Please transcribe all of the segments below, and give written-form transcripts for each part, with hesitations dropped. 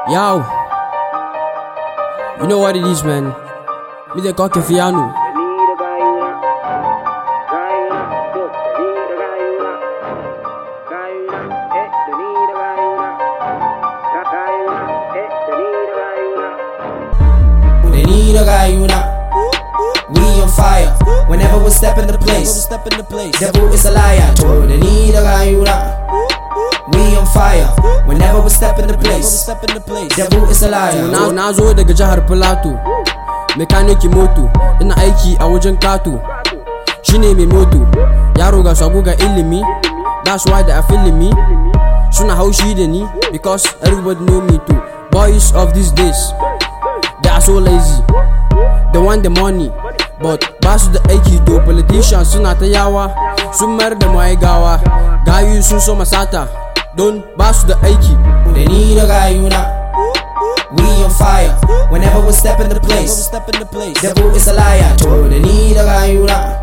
Yo, you know what it is, man. Me the cocky fianu. They need a guy, you know. We on fire. Whenever we step in the place, devil is a liar. Oh, they need a guy, you know. We on fire. Whenever we step in the place, devil is a liar. Na zo daga jihar Plateau, mekaniki moto, ina aiki a wajen kato. Shine mai moto, yaro ga sabo ga ilimi. That's why they are feeling me. Suna haushi da ni, because everybody know me too. Boys of these days, they are so lazy. They want the money, but basu da aiki do. Politicians suna ta yawa, sun mayar da mai gawa. Gayu sun so masata, don basu da aiki. They need a guy, you know. We on fire. Whenever we step in the place, devil is a liar. Oh, they need a guy, you know.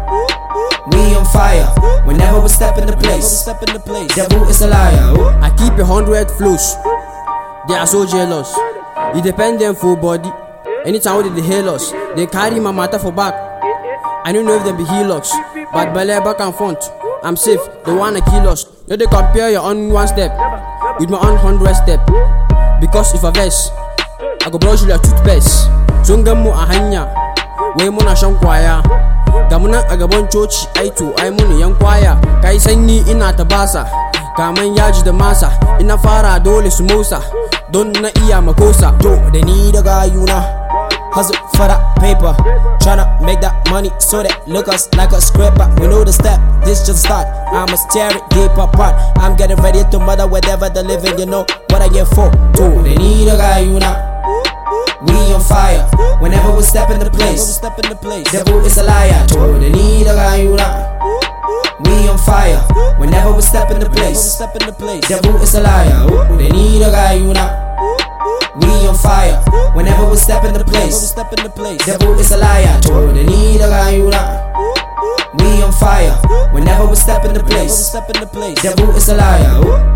We on fire. Whenever we step in the place, devil is a liar. Oh. I keep 100 flows. They are so jealous. It depend them for body. Anytime they hail us, they carry my matter for back. I don't know if they be healers, but belly back and front, I'm safe. They wanna kill us. No, they compare your own one step with my own 100 step. Because if I verse, I go brush your toothpaste. Zungamu a hanya, way muna shan kwaya. Gamuna a gaban coci, aito ai muni yan kwaya. Kai sanyi ina ta basa, kaman yaji da masa. Ina fara dole su motsa, don na iya makosa. Yo, they need a guy, you know. Hustle for that paper, tryna make that money so that look us like a scraper. We know the step, this just start. I'ma tear it deep apart. I'm getting ready to murder whatever the living, you know what I get for. Yo, they need a guy, you know. We on fire. Whenever we step in the place, devil is a liar. Oh, they need a guy, you know. We on fire. Whenever we step in the place, devil is a liar. Oh, they need a guy, you know. We on fire. Whenever we step in the place, devil is a liar. Oh, they need a guy, you know. We on fire. Whenever we step in the place, devil is a liar. Oh.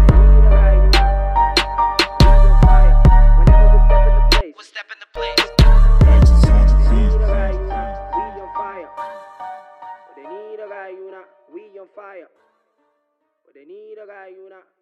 We on fire. They need a guy, you know.